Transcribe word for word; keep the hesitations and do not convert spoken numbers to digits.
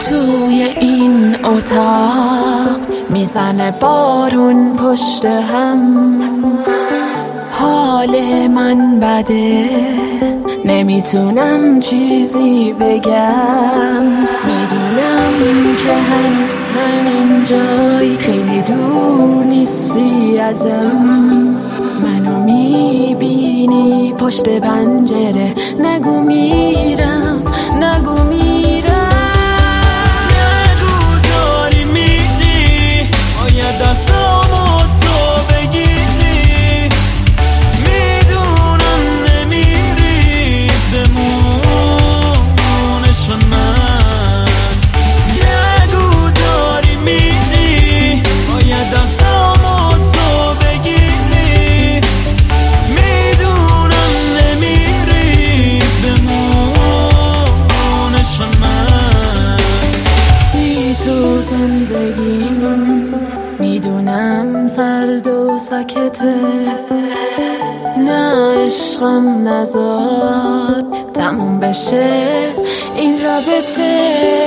توی این اتاق میزنه بارون پشت هم، حال من بده نمیتونم چیزی بگم. میدونم که هنوز همین جایی، خیلی دور نیستی ازم. منو میبینی پشت پنجره، نگو میرم نگو میرم. نگو داری میری، باید دستامو تو بگیری. میدونم نمیری بمونش من. نگو داری میری، باید دستامو تو بگیری. میدونم نمیری بمونش من. بی تو زندگیم میدونم سرد و ساکته، نه عشقم نزار تموم بشه این رابطه.